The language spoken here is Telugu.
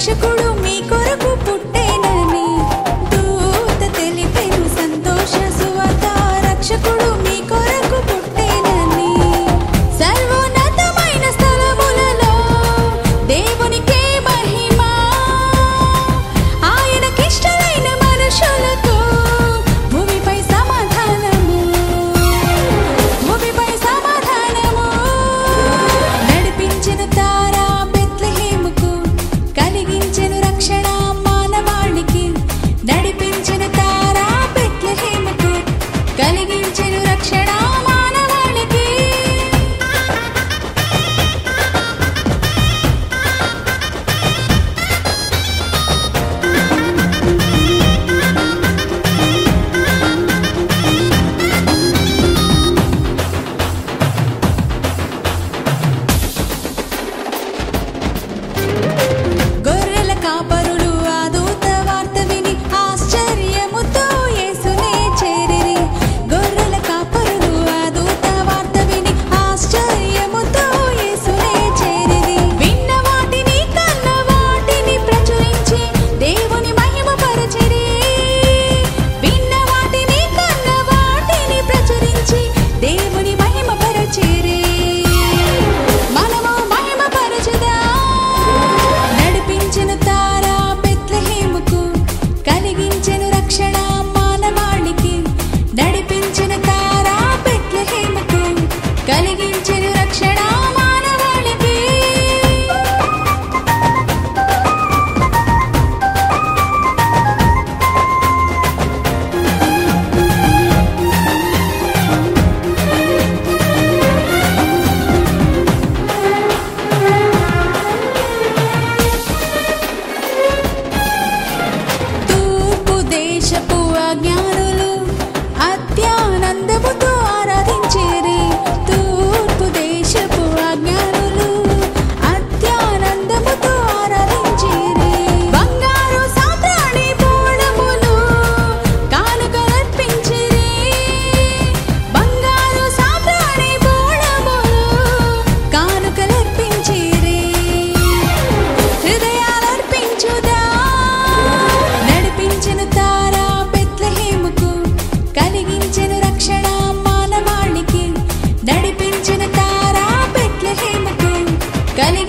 రక్షకుడు మీ కొరకు పుట్టేనని దూత తెలిపెను సంతోష సువార్త. రక్షకుడు మీ కొరకు పుట్టేనని సర్వోన్నతమైన స్థలములలో దేవునికే మహిమ. ఆయనకిష్టమైన మనుషులకు భూమిపై సమాధానము, భూమిపై సమాధానము. నడిపించిన తారా బెత్లెహేముకు కలిగించెను రక్షణ మానవాళికి. నడిపించిన తారా బెత్లెహేముకు కలిగించెను రక్షణ మానవాళికి. గొర్రెల కాపరులు ఆ దూత వార్త విని ఆశ్చర్యముతో యేసునే చేరిరి. గొర్రెల కాపరులు ఆ దూత వార్త విని ఆశ్చర్యముతో యేసునే చేరిరి. విన్న వాటిని కన్న వాటిని ప్రచురించి దేవుని మహిమ పరచిరి. విన్న వాటిని కన్న వాటిని ప్రచురించి దేవుని మహిమ పరచిరి. మనము మహిమ పరచుదా. నడిపించిన తారా బెత్లెహేముకు కలిగించెను రక్షణ మానవాళికి. నడిపించిన తారా బెత్లెహేముకు కలిగించెను రక్షణ మానవాళికి. తూర్పు దేశపు అజ్ఞానులు అత్యానందముతో ఆరాధించిరి. తూర్పు దేశపు అజ్ఞానులు అత్యానందముతో ఆరాధించిరి. బంగారు సాంబ్రాణి బోళములు కానుకలర్పించిరి. బంగారు సాంబ్రాణి బోళములు కానుకలర్పించిరి. హృదయాలర్పించుదా. నడిపించిన తారా బెత్లెహేముకు కలిగించెను రక్షణ మానవాళికి. నడిపించిన తారా బెత్లెహేముకు కలిగి